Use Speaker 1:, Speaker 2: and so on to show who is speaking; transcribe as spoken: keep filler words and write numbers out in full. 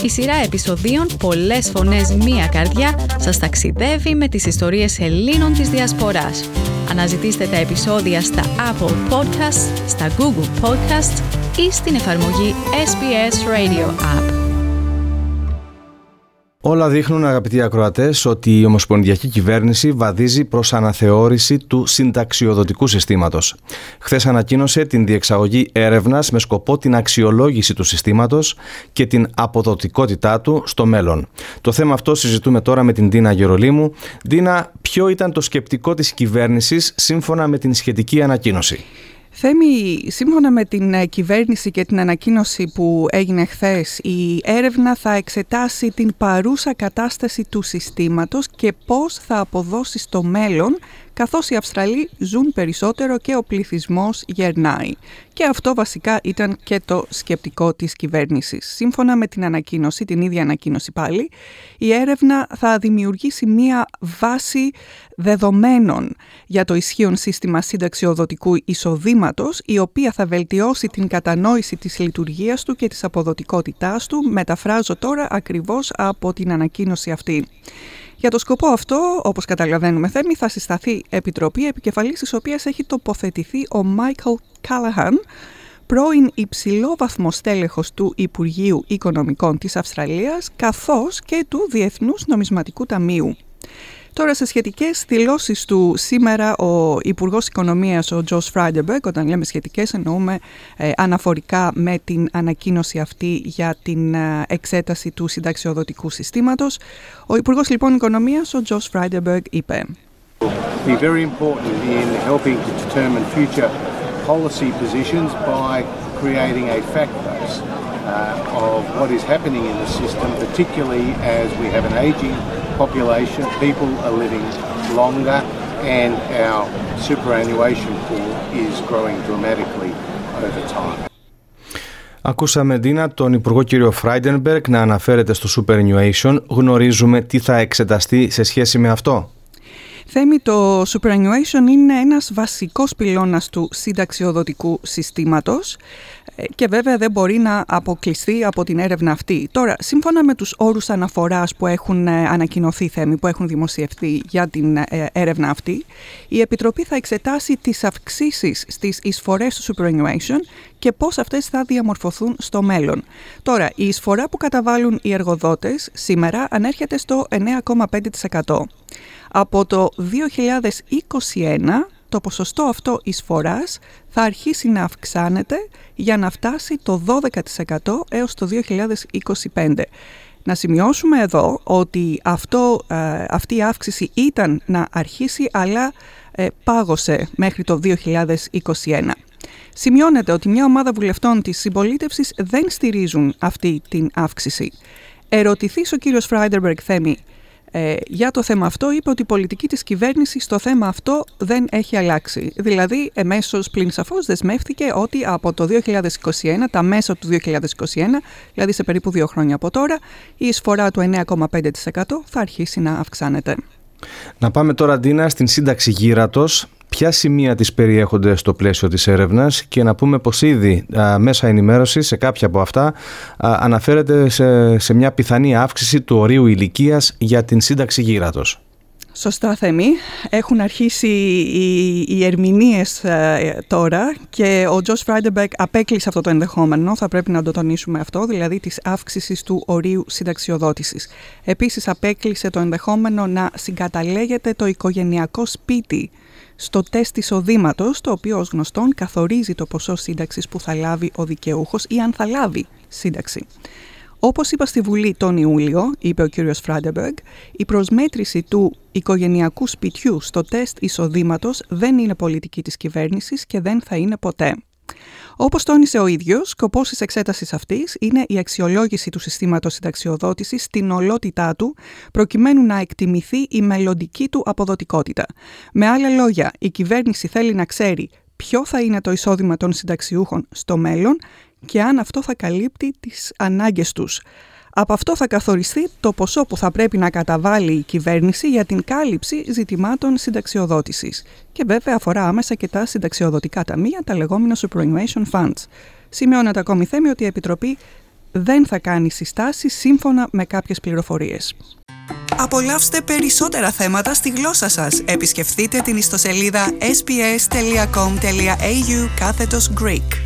Speaker 1: Η σειρά επεισοδίων «Πολλές φωνές, μία καρδιά» σας ταξιδεύει με τις ιστορίες Ελλήνων της Διασποράς. Αναζητήστε τα επεισόδια στα Apple Podcasts, στα Google Podcasts ή στην εφαρμογή ες μπι ες Radio App.
Speaker 2: Όλα δείχνουν, αγαπητοί ακροατές, ότι η Ομοσπονδιακή Κυβέρνηση βαδίζει προς αναθεώρηση του συνταξιοδοτικού συστήματος. Χθες ανακοίνωσε την διεξαγωγή έρευνας με σκοπό την αξιολόγηση του συστήματος και την αποδοτικότητά του στο μέλλον. Το θέμα αυτό συζητούμε τώρα με την Ντίνα Γερολίμου. Ντίνα, ποιο ήταν το σκεπτικό της κυβέρνησης σύμφωνα με την σχετική ανακοίνωση?
Speaker 3: Θέμη, σύμφωνα με την κυβέρνηση και την ανακοίνωση που έγινε χθες, η έρευνα θα εξετάσει την παρούσα κατάσταση του συστήματος και πώς θα αποδώσει στο μέλλον, καθώς οι Αυστραλοί ζουν περισσότερο και ο πληθυσμός γερνάει. Και αυτό βασικά ήταν και το σκεπτικό της κυβέρνησης. Σύμφωνα με την ανακοίνωση, την ίδια ανακοίνωση πάλι, η έρευνα θα δημιουργήσει μία βάση δεδομένων για το ισχύον σύστημα συνταξιοδοτικού εισοδήματος, η οποία θα βελτιώσει την κατανόηση της λειτουργίας του και της αποδοτικότητάς του. Μεταφράζω τώρα ακριβώς από την ανακοίνωση αυτή. Για το σκοπό αυτό, όπως καταλαβαίνουμε, Θέμη, θα συσταθεί επιτροπή, επικεφαλής της οποίας έχει τοποθετηθεί ο Μάικλ Κάλαχαν, πρώην υψηλόβαθμος στέλεχος του Υπουργείου Οικονομικών της Αυστραλίας, καθώς και του Διεθνούς Νομισματικού Ταμείου. Τώρα, σε σχετικές δηλώσεις του σήμερα, ο Υπουργός Οικονομίας, ο Τζος Φράιντερμπεργκ, όταν λέμε σχετικές εννοούμε ε, αναφορικά με την ανακοίνωση αυτή για την ε, εξέταση του συνταξιοδοτικού συστήματος. Ο Υπουργός λοιπόν Οικονομίας, ο Τζος Φράιντερμπεργκ, είπε
Speaker 4: Be very important in helping to determine future policy positions by creating a fact base uh, of what is happening in the system, particularly as we have an aging population, people are living longer, and our superannuation pool is growing dramatically over time.
Speaker 2: Ακούσαμε, Ντίνα, τον Υπουργό κύριο Φράιντερμπεργκ να αναφέρεται στο superannuation. Γνωρίζουμε τι θα εξεταστεί σε σχέση με αυτό?
Speaker 3: Θέμη, το superannuation είναι ένας βασικός πυλώνας του συνταξιοδοτικού συστήματος και βέβαια δεν μπορεί να αποκλειστεί από την έρευνα αυτή. Τώρα, σύμφωνα με τους όρους αναφοράς που έχουν ανακοινωθεί, Θέμη, που έχουν δημοσιευθεί για την έρευνα αυτή, η Επιτροπή θα εξετάσει τις αυξήσεις στις εισφορές του superannuation και πώς αυτές θα διαμορφωθούν στο μέλλον. Τώρα, η εισφορά που καταβάλουν οι εργοδότες σήμερα ανέρχεται στο εννέα κόμμα πέντε τοις εκατό. Από το δύο χιλιάδες είκοσι ένα το ποσοστό αυτό εισφοράς θα αρχίσει να αυξάνεται για να φτάσει το δώδεκα τοις εκατό έως το δύο χιλιάδες είκοσι πέντε. Να σημειώσουμε εδώ ότι αυτό, ε, αυτή η αύξηση ήταν να αρχίσει, αλλά ε, πάγωσε μέχρι το δύο χιλιάδες είκοσι ένα. Σημειώνεται ότι μια ομάδα βουλευτών της συμπολίτευσης δεν στηρίζουν αυτή την αύξηση. Ερωτηθείς ο κύριος Φράιντερμπεργκ, Θέμη, Ε, για το θέμα αυτό, είπε ότι η πολιτική της κυβέρνησης στο θέμα αυτό δεν έχει αλλάξει. Δηλαδή, εμέσως πλην σαφώς δεσμεύτηκε ότι από το δύο χιλιάδες είκοσι ένα, τα μέσα του δύο χιλιάδες είκοσι ένα, δηλαδή σε περίπου δύο χρόνια από τώρα, η εισφορά του εννέα κόμμα πέντε τοις εκατό θα αρχίσει να αυξάνεται.
Speaker 2: Να πάμε τώρα, Ντίνα, στην σύνταξη γύρατος. Ποια σημεία της περιέχονται στο πλαίσιο της έρευνας και να πούμε πως ήδη α, μέσα ενημέρωση σε κάποια από αυτά α, αναφέρεται σε, σε μια πιθανή αύξηση του ορίου ηλικίας για την σύνταξη γύρατος.
Speaker 3: Σωστά, Θέμη. Έχουν αρχίσει οι, οι ερμηνείες ε, τώρα και ο Τζος Φράιντερμπεργκ απέκλεισε αυτό το ενδεχόμενο, θα πρέπει να το τονίσουμε αυτό, δηλαδή της αύξησης του ορίου συνταξιοδότησης. Επίσης απέκλεισε το ενδεχόμενο να συγκαταλέγεται το οικογενειακό σπίτι στο τεστ εισοδήματος, το οποίο ως γνωστόν καθορίζει το ποσό σύνταξης που θα λάβει ο δικαιούχος ή αν θα λάβει σύνταξη. Όπως είπα στη Βουλή τον Ιούλιο, είπε ο κύριος Φράιντερμπεργκ, η προσμέτρηση του οικογενειακού σπιτιού στο τεστ εισοδήματος δεν είναι πολιτική της κυβέρνησης και δεν θα είναι ποτέ. Όπως τόνισε ο ίδιος, σκοπός της εξέτασης αυτής είναι η αξιολόγηση του συστήματος συνταξιοδότησης στην ολότητά του, προκειμένου να εκτιμηθεί η μελλοντική του αποδοτικότητα. Με άλλα λόγια, η κυβέρνηση θέλει να ξέρει ποιο θα είναι το εισόδημα των συνταξιούχων στο μέλλον και αν αυτό θα καλύπτει τις ανάγκες τους. Από αυτό θα καθοριστεί το ποσό που θα πρέπει να καταβάλει η κυβέρνηση για την κάλυψη ζητημάτων συνταξιοδότησης. Και βέβαια αφορά άμεσα και τα συνταξιοδοτικά ταμεία, τα λεγόμενα superannuation funds. Σημειώνεται ακόμη, Θέμη, ότι η Επιτροπή δεν θα κάνει συστάσεις σύμφωνα με κάποιες πληροφορίες. Απολαύστε περισσότερα θέματα στη γλώσσα σας. Επισκεφτείτε την ιστοσελίδα ες μπι ες τελεία κομ τελεία έι γιου κάθετος Greek.